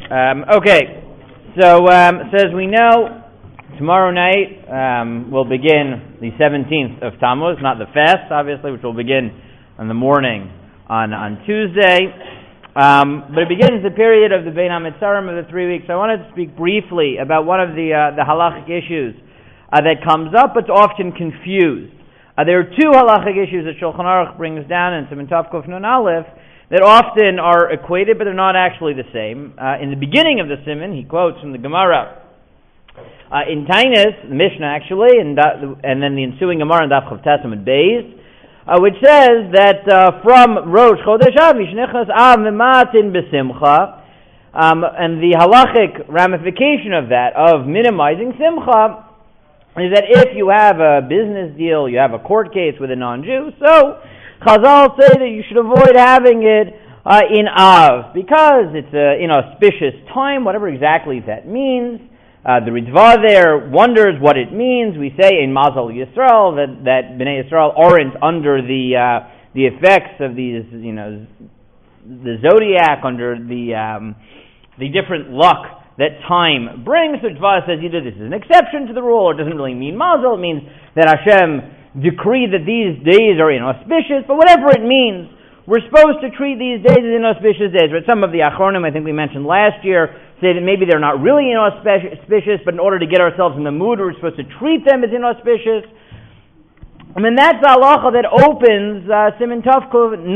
Okay, so as we know, tomorrow night we'll begin the 17th of Tammuz, not the fast, obviously, which will begin in the morning on Tuesday. But it begins the period of the Bein HaMetzarim of the 3 weeks. I wanted to speak briefly about one of the halachic issues that comes up, but often confused. There are two halachic issues that Shulchan Aruch brings down in Siman Tov Kuf Nun Aleph that often are equated, but they're not actually the same. In the beginning of the Siman, he quotes from the Gemara in Tainis, the Mishnah actually, and then the ensuing Gemara in Daf Chav Tes Amud Beis, which says that from Rosh Chodesh Av Mishnichas Av Mimatin B'Simcha, and the halachic ramification of that, of minimizing Simcha, is that if you have a business deal, you have a court case with a non-Jew, so Chazal say that you should avoid having it in Av, because it's an inauspicious time, whatever exactly that means. The Ritva there wonders what it means. We say in Mazal Yisrael that Bnei Yisrael aren't under the effects of these, the zodiac, under the different luck that time brings. So Ritva says either this is an exception to the rule, or it doesn't really mean Mazal. It means that Hashem decreed that these days are inauspicious, but whatever it means, we're supposed to treat these days as inauspicious days. But some of the Achronim, I think we mentioned last year, say that maybe they're not really inauspicious, but in order to get ourselves in the mood, we're supposed to treat them as inauspicious. I mean, that's the halacha that opens Siman Tov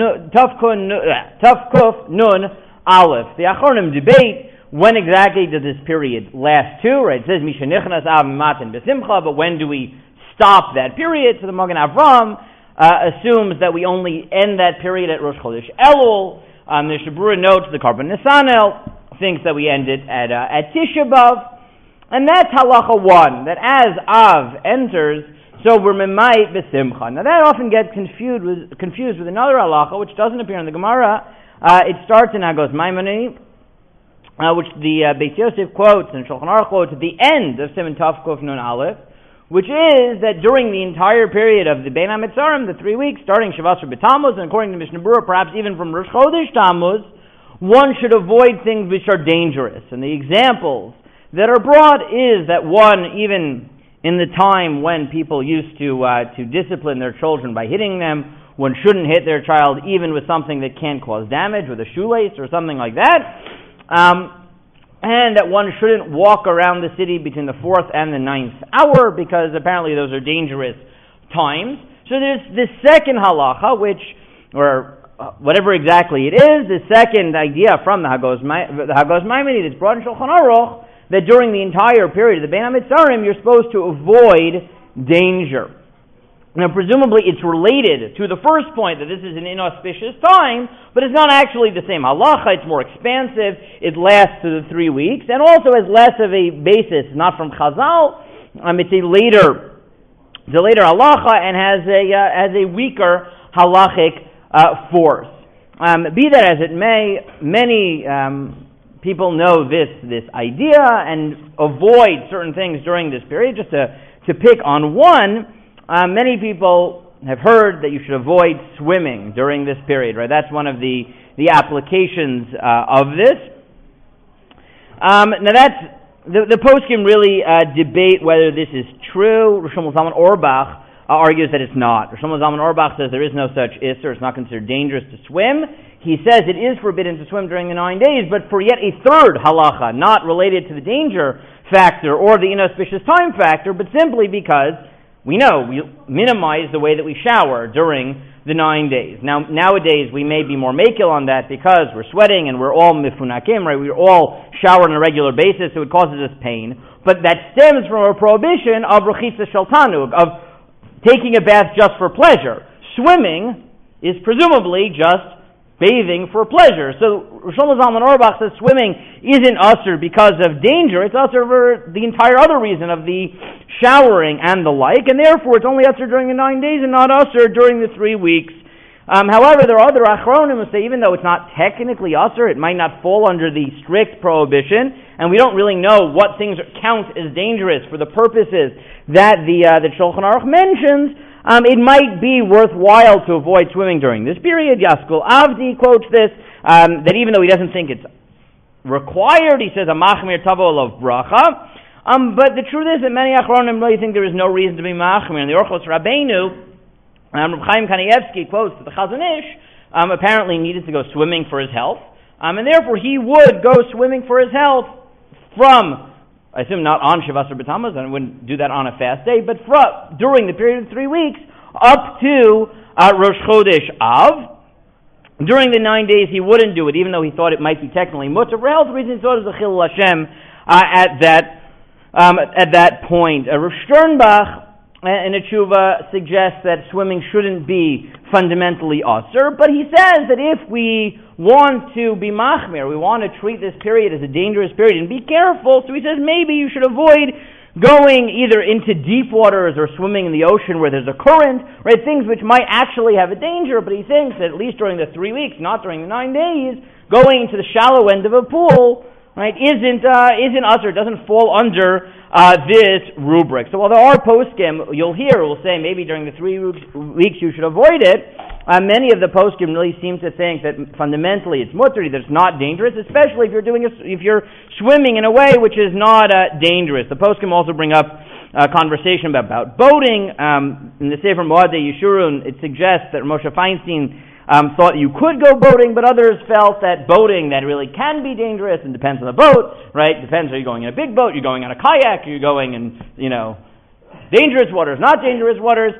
Kuf Nun Aleph. The Achronim debate when exactly does this period last to, right? It says Misha Nichnas Av Matin B'Simcha, but when do we stop that period? So the Magen Avram assumes that we only end that period at Rosh Chodesh Elul. The Shabura notes the Karban Nisanel thinks that we end it at Tisha B'Av, and that's halacha 1. That as Av enters, so we're memait b'simcha. Now that often gets confused with another halacha which doesn't appear in the Gemara. It starts in Agos Maimoni, which the Beis Yosef quotes and Shulchan Aruch quotes at the end of Siman Tov Kuf Nun Aleph, which is that during the entire period of the Bein HaMetzarim, the 3 weeks, starting Shavasar B'Tammuz, and according to Mishnah Berurah, perhaps even from Rosh Chodesh Tammuz, one should avoid things which are dangerous. And the examples that are brought is that one, even in the time when people used to discipline their children by hitting them, one shouldn't hit their child even with something that can cause damage, with a shoelace or something like that. And that one shouldn't walk around the city between the 4th and the 9th hour, because apparently those are dangerous times. So there's this second halacha, or whatever exactly it is, the second idea from the Hagos Maimoni that's brought in Shulchan Aruch, that during the entire period of the Bein HaMetzarim, you're supposed to avoid danger. Now, presumably, it's related to the first point that this is an inauspicious time, but it's not actually the same halacha. It's more expansive. It lasts to the 3 weeks, and also has less of a basis, not from Chazal. It's a later halacha and has a weaker halachic force. Be that as it may, many people know this idea and avoid certain things during this period. Just to pick on one. Many people have heard that you should avoid swimming during this period, right? That's one of the applications of this. Now that's, the poskim really debate whether this is true. Rosh Zalman Auerbach argues that it's not. Rosh Zalman Auerbach says there is no such isser, it's not considered dangerous to swim. He says it is forbidden to swim during the 9 days, but for yet a third halacha, not related to the danger factor or the inauspicious time factor, but simply because we know we minimize the way that we shower during the 9 days. Now, nowadays, we may be more makil on that because we're sweating and we're all mifunakim, right? We're all shower on a regular basis, so it causes us pain. But that stems from a prohibition of rechitza shel tanug, of taking a bath just for pleasure. Swimming is presumably just bathing for pleasure. So Shlomo Zalman Auerbach says swimming isn't usher because of danger, it's usher for the entire other reason of the showering and the like, and therefore it's only usher during the 9 days and not usher during the 3 weeks. However, there are other achronim who say even though it's not technically usher, it might not fall under the strict prohibition, and we don't really know what things count as dangerous for the purposes that the Shulchan Aruch mentions. It might be worthwhile to avoid swimming during this period. Yaskul Avdi quotes this, that even though he doesn't think it's required. He says a machmir tavo of bracha. But the truth is that many achronim really think there is no reason to be machmir. And the Orchos Rabbeinu, Reb Chaim Kanievsky quotes that the Chazon Ish apparently needed to go swimming for his health, and therefore he would go swimming for his health from, I assume not on Shavasar B'Tammuz, and I wouldn't do that on a fast day, but during the period of 3 weeks up to Rosh Chodesh Av. During the 9 days he wouldn't do it, even though he thought it might be technically mutter. For health reasons, he thought it was a Chilul Hashem at that point. Rav Sternbach in a tshuva suggests that swimming shouldn't be fundamentally usher, but he says that if we want to be machmir, we want to treat this period as a dangerous period and be careful, so he says maybe you should avoid going either into deep waters or swimming in the ocean where there's a current, right, things which might actually have a danger, but he thinks that at least during the 3 weeks, not during the 9 days, going into the shallow end of a pool, right, isn't usher, doesn't fall under this rubric. So while there are poskim, you'll hear, will say maybe during the 3 weeks you should avoid it, many of the poskim really seem to think that fundamentally it's mutter, that it's not dangerous, especially if you're swimming in a way which is not dangerous. The poskim also bring up a conversation about boating. In the Sefer Moadei Yeshurun, it suggests that Moshe Feinstein thought you could go boating, but others felt that boating that really can be dangerous and depends on the boat, right? Depends, are you going in a big boat, you're going on a kayak, you're going in, dangerous waters, not dangerous waters.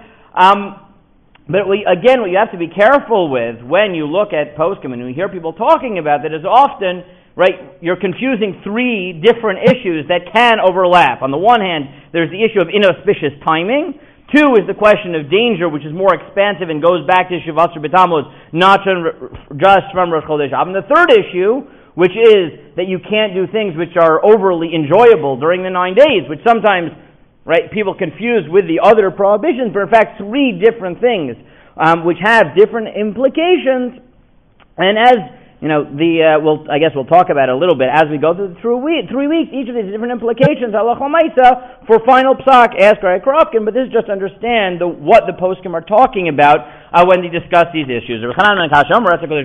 But what you have to be careful with when you look at poskim and you hear people talking about that is often, right, you're confusing 3 different issues that can overlap. On the one hand, there's the issue of inauspicious timing. 2 is the question of danger, which is more expansive and goes back to Shavasar B'Tammuz, not just from Rosh Chodesh Av. And the third issue, which is that you can't do things which are overly enjoyable during the 9 days, which sometimes, right, people confuse with the other prohibitions, but in fact 3 different things which have different implications. And as I guess we'll talk about it a little bit as we go through 3 weeks. Each of these different implications. Halacha Maisa for final psak. Ask Rabbi Kropkin, but this is just to understand what the poskim are talking about when they discuss these issues.